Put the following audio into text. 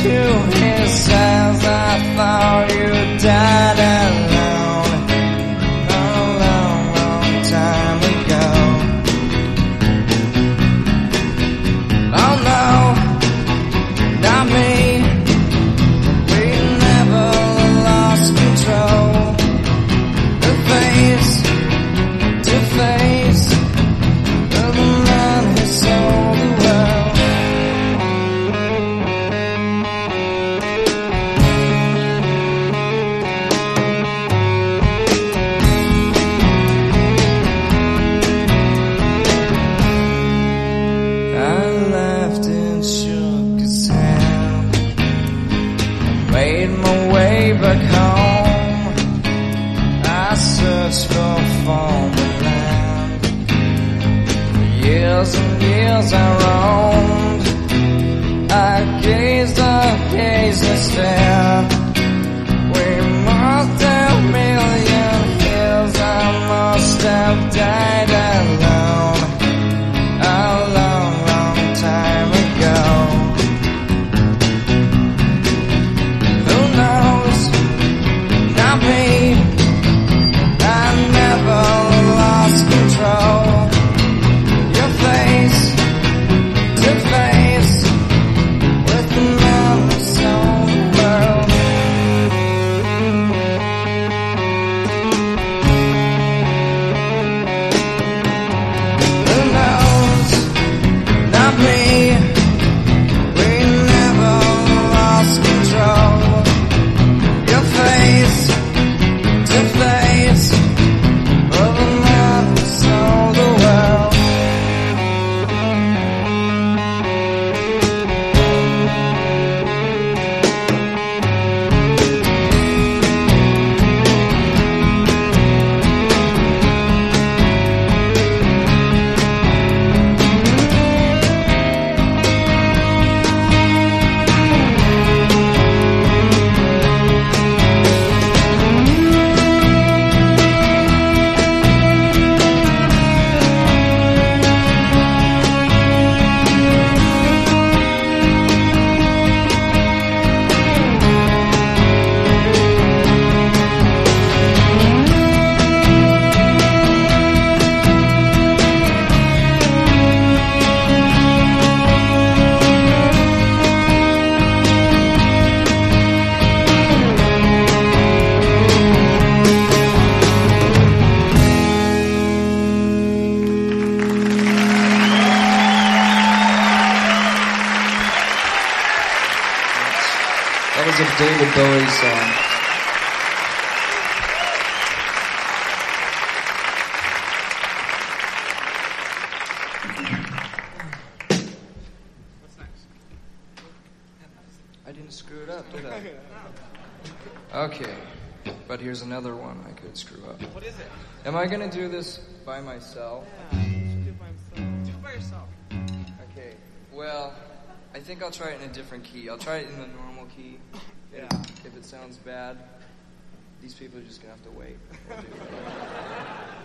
to his eyes. I thought you died alone a long, long time ago. Oh no, not me. We never lost control. The face to face of the man who sold the world. I laughed and shook his hand. I made my way back home. I searched for foreign land. For years and years I roamed. I gazed and stared. We must have million years. I must have died alone a long, long time ago. Who knows? Not me. I never lost control. Your face to face with the man who sold the world. Who knows? Not me. We never lost control. Your face to face of the man who sold the world. That was a David Bowie song. What's next? I didn't screw it up, did I? Okay, but here's another one I could screw up. What is it? Am I gonna do this by myself? Yeah, you should do it by himself. Do it by yourself. Okay, well, I think I'll try it in a different key. I'll try it in the normal key. Yeah. If it sounds bad, these people are just gonna have to wait. We'll do it.